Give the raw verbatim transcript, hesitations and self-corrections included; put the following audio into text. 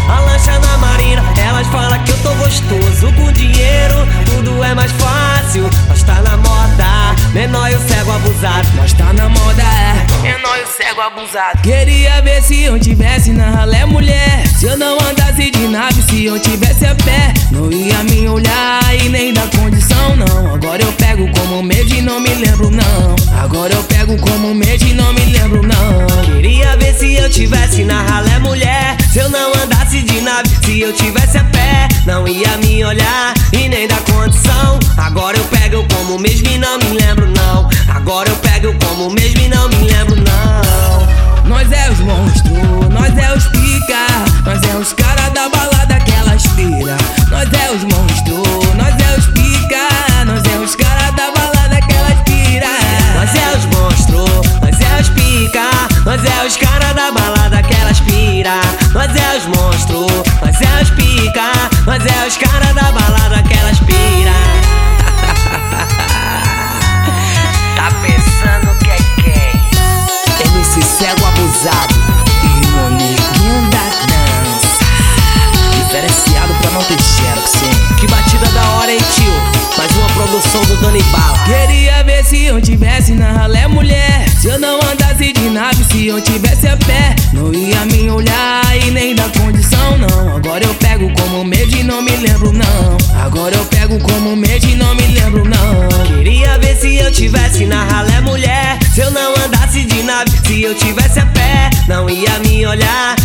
a lancha na marina. Elas falam que eu tô gostoso com dinheiro, tudo é mais fácil. Nós tá na moda, menor e o cego abusado. Nós tá na moda, é menor e o cego abusado. Queria ver se eu tivesse na ralé, mulher. Se eu não andasse de nave, se eu tivesse a pé, não ia me olhar e nem dar condição, não. Agora eu pego como medo e não me lembro, não. Agora eu pego como medo e não me lembro, não. Queria ver se eu tivesse na ralé, mulher. Se eu não andasse de nave, se eu tivesse a pé, não ia me olhar e nem dar condição. Agora eu pego como mesmo e não me lembro, não. Agora eu pego como mesmo e não me lembro, não. Nós é os monstros, nós é os pica, nós é os cara da balada que elas pira. Nós é os monstros, nós é os pica, nós é os cara da balada que elas pira. Nós é os monstros, nós é os pica, nós é os cara da balada que elas pira. Nós é os monstros, nós é os pica, nós é os cara da balada que elas pira. Tá pensando que é quem? M C Cego Abusado e o neguinho da dança, diferenciado pra não ter xerox, sim. Que batida da hora, hein, tio? Mais uma produção do Dani Bala. Queria ver se eu tivesse na ralé, mulher. Se eu não andasse de nave, se eu tivesse a pé, não ia me olhar e nem dar condição, não. Agora eu pego como medo e não me lembro, não. Agora eu pego como medo e não me lembro, não. Queria ver se eu tivesse na ralé, mulher. Se eu não andasse de nave, se eu tivesse a pé, não ia me olhar